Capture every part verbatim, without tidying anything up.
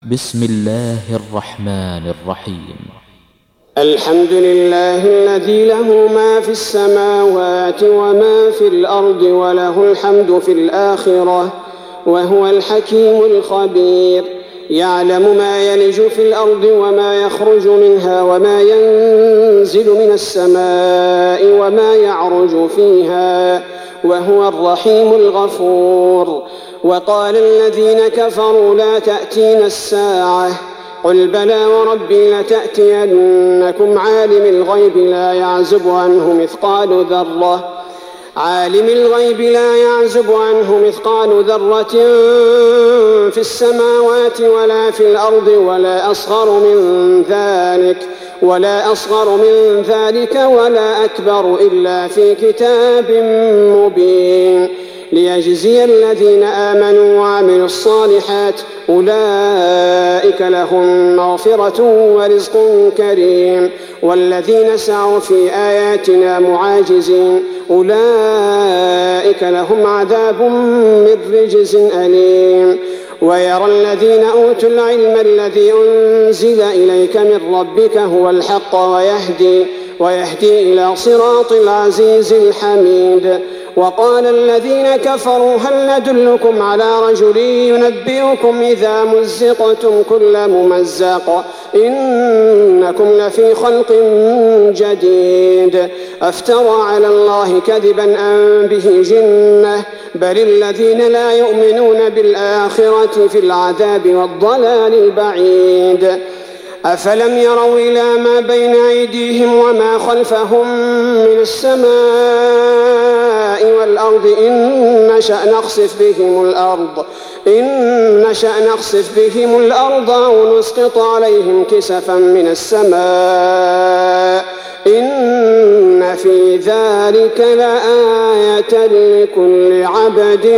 بسم الله الرحمن الرحيم. الحمد لله الذي له ما في السماوات وما في الأرض وله الحمد في الآخرة وهو الحكيم الخبير. يعلم ما يلج في الأرض وما يخرج منها وما ينزل من السماء وما يعرج فيها وهو الرحيم الغفور. وقال الذين كفروا لا تأتينا الساعة قل بلى وربي لتأتينكم عالم الغيب لا يعزب عنه مثقال ذرة عالم الغيب لا يعزب عنه مثقال ذرة في السماوات ولا في الأرض ولا أصغر من ذلك ولا أصغر من ذلك ولا أكبر إلا في كتاب مبين ليجزي الذين آمنوا وعملوا الصالحات أولئك لهم مغفرة ورزق كريم. والذين سعوا في آياتنا معاجزين أولئك لهم عذاب من رجز أليم. ويرى الذين أوتوا العلم الذي أنزل إليك من ربك هو الحق ويهدي, ويهدي إلى صراط العزيز الحميد. وقال الذين كفروا هل ندلكم على رجل ينبئكم إذا مزقتم كل ممزق إنكم لفي خلق جديد أفترى على الله كذبا أم به جنة بل الذين لا يؤمنون بالآخرة في العذاب والضلال البعيد. أفلم يروا إلى ما بين أيديهم وما خلفهم من السماء والأرض إن نشأ نخسف بهم الأرض إن نشأ نخسف بهم الأرض أو نسقط عليهم كسفا من السماء إن في ذلك لآية لكل عبد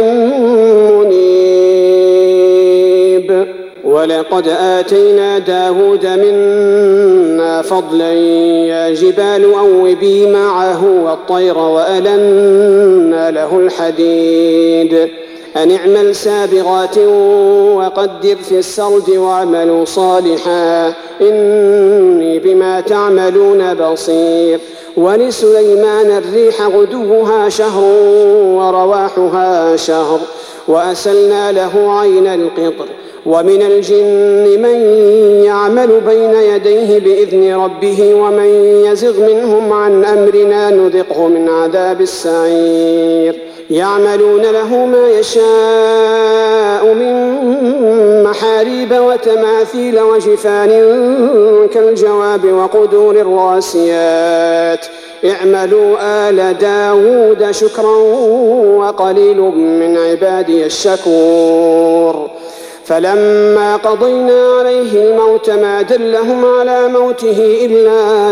منيب. ولقد آتينا داود منا فضلا يا جبال أوبي معه والطير وألنا له الحديد أن اعمل سابغات وقدر في السرد واعملوا صالحا إني بما تعملون بصير. ولسليمان الريح غدوها شهر ورواحها شهر وأسلنا له عين القطر. ومن الجن من يعمل بين يديه بإذن ربه ومن يزغ منهم عن أمرنا نذقه من عذاب السعير. يعملون له ما يشاء من محاريب وتماثيل وجفان كالجواب وقدور الراسيات اعملوا آل داود شكرا وقليل من عبادي الشكور. فلما قضينا عليه الموت ما دلهم على موته إلا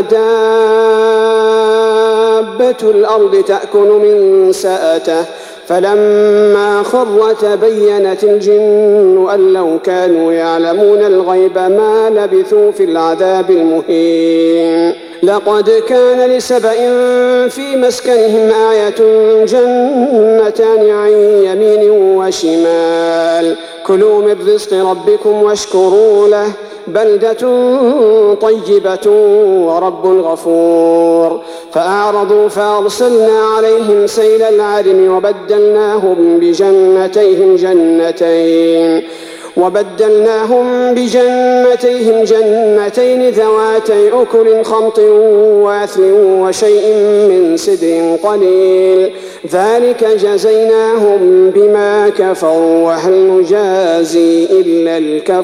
دابة الأرض تأكل من سأته فلما خر تبينت الجن أن لو كانوا يعلمون الغيب ما لبثوا في العذاب المهين. لقد كان لسبأ في مسكنهم آية جنتان عن يمين وشمال كلوا من رزق ربكم واشكروا له بلدة طيبة ورب غفور. فأعرضوا فأرسلنا عليهم سيل العرم وبدلناهم بجنتيهم جنتين وبدلناهم بجنتيهم جنتين ذواتي أكل خمط وأثل وشيء من سدر قليل ذلك جزيناهم بما كفروا وهل نجازي إلا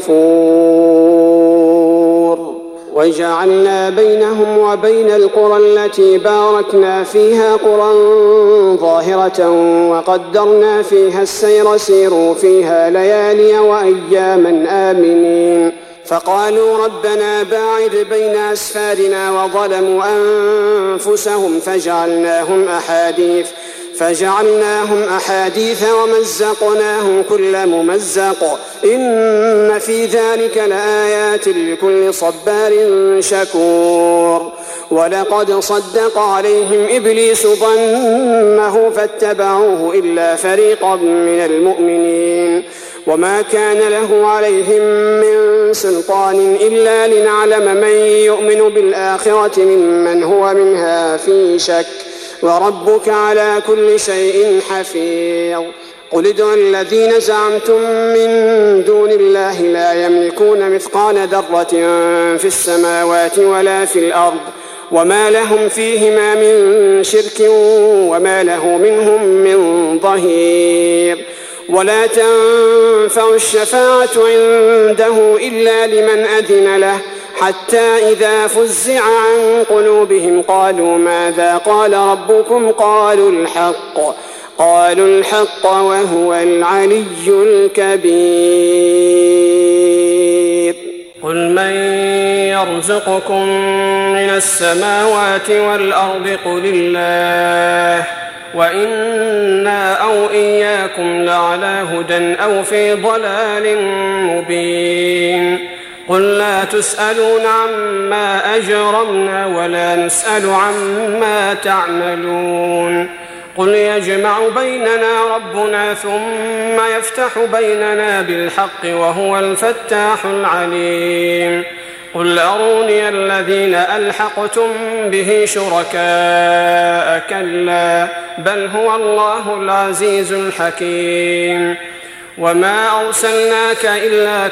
الكفور. وجعلنا بينهم وبين القرى التي باركنا فيها قرى ظاهرة وقدرنا فيها السير سيروا فيها ليالي وأياما آمنين. فقالوا ربنا باعد بين أسفارنا وظلموا أنفسهم فجعلناهم أحاديث فجعلناهم أحاديث ومزقناهم كل ممزق إن في ذلك لآيات لكل صبار شكور. ولقد صدق عليهم إبليس ظنه فاتبعوه إلا فريقا من المؤمنين وما كان له عليهم من سلطان إلا لنعلم من يؤمن بالآخرة ممن هو منها في شك وربك على كل شيء حفيظ. قل ادعوا الذين زعمتم من دون الله لا يملكون مثقال ذرة في السماوات ولا في الأرض وما لهم فيهما من شرك وما له منهم من ظهير. ولا تنفع الشفاعة عنده إلا لمن أذن له حتى إذا فزع عن قلوبهم قالوا ماذا قال ربكم قالوا الحق قالوا الحق وهو العلي الكبير. قل من يرزقكم من السماوات والأرض قل الله وإنا أو إياكم لعلى هدى أو في ضلال مبين. قل لا تسألون عما أجرمنا ولا نسأل عما تعملون. قل يجمع بيننا ربنا ثم يفتح بيننا بالحق وهو الفتاح العليم. قل أروني الذين ألحقتم به شركاء كلا بل هو الله العزيز الحكيم. وما أرسلناك إلا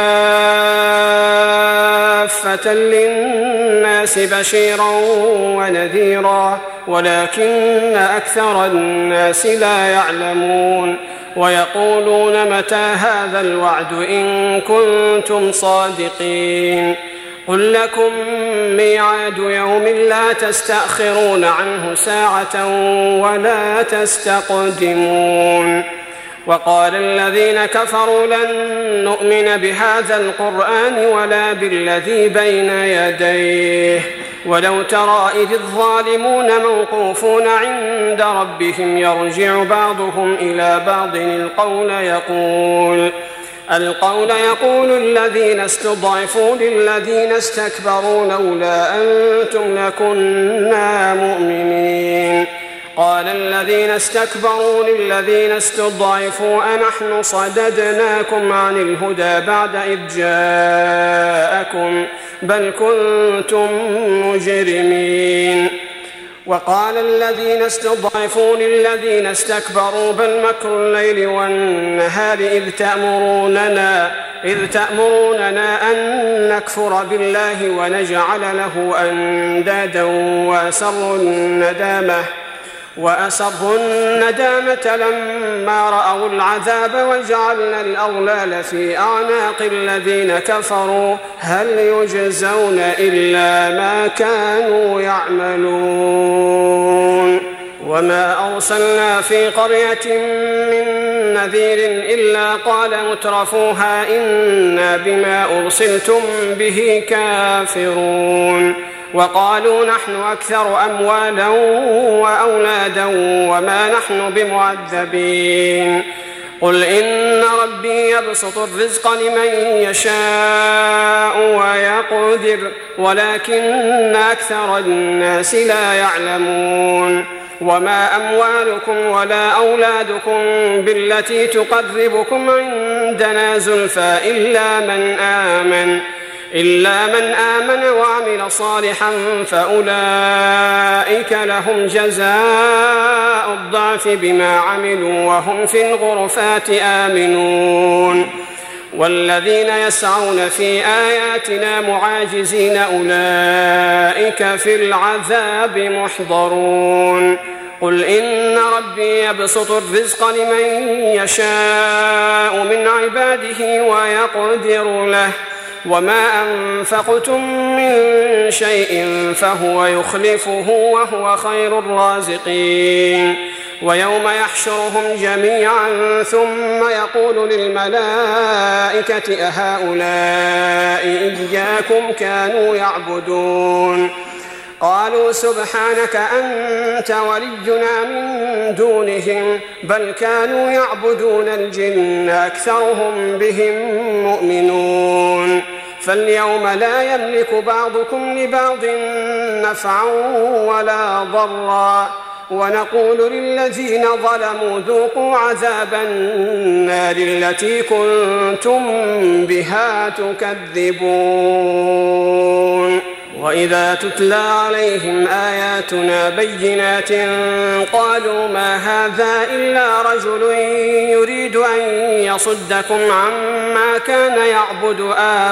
كافة للناس بشيرا ونذيرا ولكن أكثر الناس لا يعلمون. ويقولون متى هذا الوعد إن كنتم صادقين. قل لكم ميعاد يوم لا تستأخرون عنه ساعة ولا تستقدمون. وقال الذين كفروا لن نؤمن بهذا القرآن ولا بالذي بين يديه ولو ترى إذ الظالمون موقوفون عند ربهم يرجع بعضهم إلى بعض القول يقول القول يقول الذين استضعفوا للذين استكبروا لولا أنتم لكنا مؤمنين. قال الذين استكبروا للذين استضعفوا أنحن صددناكم عن الهدى بعد إذ جاءكم بل كنتم مجرمين. وقال الذين استضعفوا للذين استكبروا بل مكر الليل والنهار إذ تأمروننا, إذ تأمروننا أن نكفر بالله ونجعل له أندادا وأسروا الندامة وأسروا الندامة لما رأوا العذاب وجعلنا الأغلال في أعناق الذين كفروا هل يجزون إلا ما كانوا يعملون. وما أرسلنا في قرية من نذير إلا قال مترفوها إنا بما أرسلتم به كافرون. وقالوا نحن أكثر أموالا وأولادا وما نحن بمعذبين. قل إن ربي يبسط الرزق لمن يشاء ويقدر ولكن أكثر الناس لا يعلمون. وما أموالكم ولا أولادكم بالتي تقربكم عندنا زلفى إلا من آمن إلا من آمن وعمل صالحا فأولئك لهم جزاء الضعف بما عملوا وهم في الغرفات آمنون. والذين يسعون في آياتنا معاجزين أولئك في العذاب محضرون. قل إن ربي يبسط الرزق لمن يشاء من عباده ويقدر له وما أنفقتم من شيء فهو يخلفه وهو خير الرازقين. ويوم يحشرهم جميعا ثم يقول للملائكة أهؤلاء إياكم كانوا يعبدون قالوا سبحانك أنت ولينا من دونهم بل كانوا يعبدون الجن أكثرهم بهم مؤمنون. فاليوم لا يملك بعضكم لبعض نفعا ولا ضرا ونقول للذين ظلموا ذوقوا عذاب النار التي كنتم بها تكذبون. وإذا تتلى عليهم آياتنا بينات قالوا ما هذا إلا رجل يريد أن يصدكم عما كان يعبد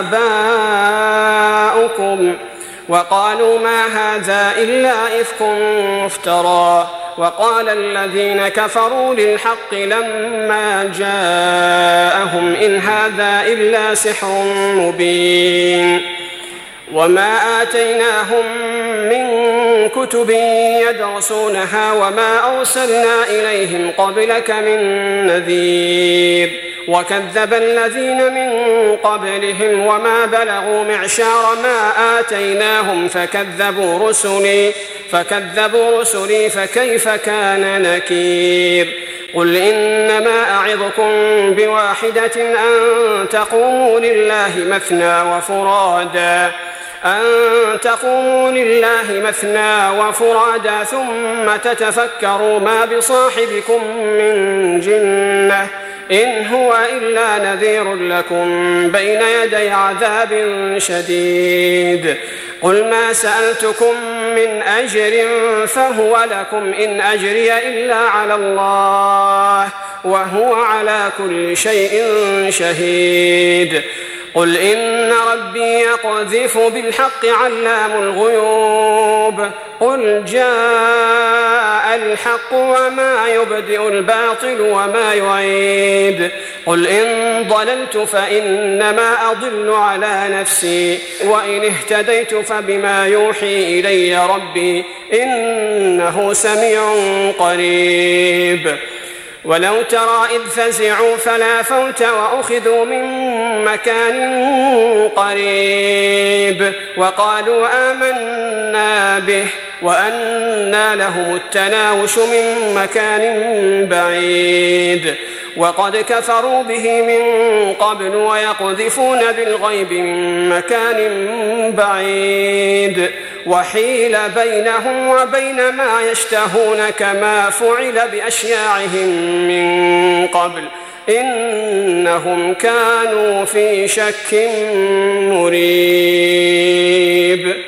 آباؤكم وقالوا ما هذا إلا إفك مفترى. وقال الذين كفروا للحق لما جاءهم إن هذا إلا سحر مبين. وما آتيناهم من كتب يدرسونها وما أرسلنا إليهم قبلك من نذير وكذب الذين من قبلهم وما بلغوا معشار ما آتيناهم فكذبوا رسلي فكذبوا رسلي فكيف كان نكير. قل إنما أعظكم بواحدة أن تقوموا لله مثنى وفرادا أن تقوموا لله مثنى وفرادا ثم تتفكروا ما بصاحبكم من جنة إن هو إلا نذير لكم بين يدي عذاب شديد. قل ما سألتكم من أجر فهو لكم إن أجري إلا على الله وهو على كل شيء شهيد. قل إن ربي يقذف بالحق علام الغيوب قل جاء الحق وما يبدئ الباطل وما يعيد. قل إن ضللت فإنما أضل على نفسي وإن اهتديت فبما يوحي إلي ربي إنه سميع قريب. ولو ترى إذ فزعوا فلا فوت وأخذوا من مكان قريب وقالوا آمنا به وأنى لهم التناوش من مكان بعيد وقد كفروا به من قبل ويقذفون بالغيب من مكان بعيد وحيل بينهم وبين ما يشتهون كما فعل بأشياعهم من قبل إنهم كانوا في شك مريب.